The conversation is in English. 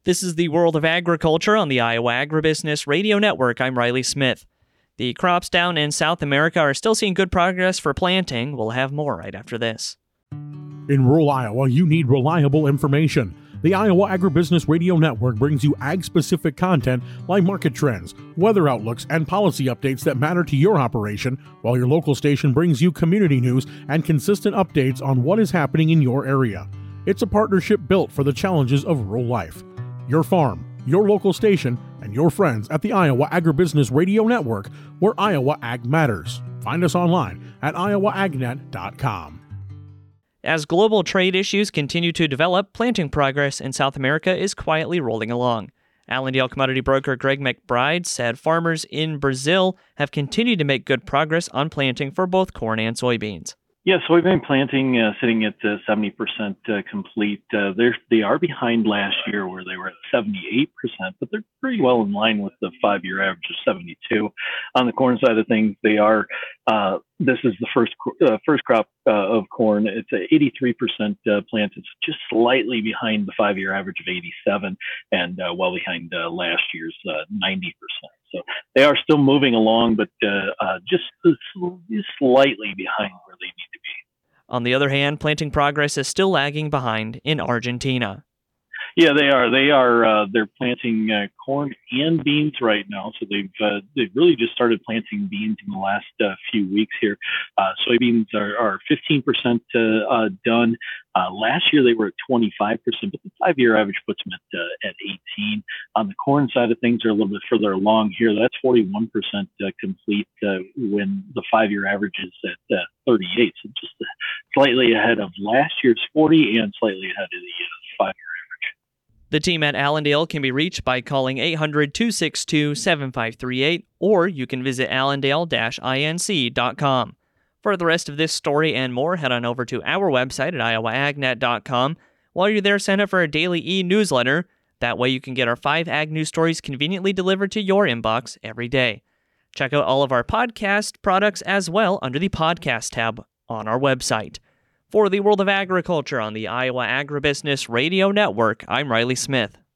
This is the World of Agriculture on the Iowa Agribusiness Radio Network. I'm Riley Smith. The crops down in South America are still seeing good progress for planting. We'll have more right after this. In rural Iowa, you need reliable information. The Iowa Agribusiness Radio Network brings you ag-specific content like market trends, weather outlooks, and policy updates that matter to your operation, while your local station brings you community news and consistent updates on what is happening in your area. It's a partnership built for the challenges of rural life. Your farm, your local station, and your friends at the Iowa Agribusiness Radio Network, where Iowa Ag matters. Find us online at iowaagnet.com. As global trade issues continue to develop, planting progress in South America is quietly rolling along. Allendale commodity broker Greg McBride said farmers in Brazil have continued to make good progress on planting for both corn and soybeans. Yeah, soybean planting sitting at 70% complete. They are behind last year where they were at 78%, but they're pretty well in line with the 5-year average of 72. On the corn side of things, they are. This is the first crop of corn. It's 83% planted, just slightly behind the 5-year average of 87, and well behind last year's 90%. So they are still moving along, but just slightly behind where they need to be. On the other hand, planting progress is still lagging behind in Argentina. Yeah, they are. They're planting corn and beans right now. So they've really just started planting beans in the last few weeks here. Soybeans are 15% done. Last year they were at 25%, but the 5-year average puts them at 18. On the corn side of things, they're a little bit further along here. That's 41% complete when the 5-year average is at 38. So just slightly ahead of last year's 40 and slightly ahead of the 5-year. The team at Allendale can be reached by calling 800-262-7538, or you can visit allendale-inc.com. For the rest of this story and more, head on over to our website at iowaagnet.com. While you're there, sign up for our daily e-newsletter. That way you can get our 5 ag news stories conveniently delivered to your inbox every day. Check out all of our podcast products as well under the podcast tab on our website. For the World of Agriculture on the Iowa Agribusiness Radio Network, I'm Riley Smith.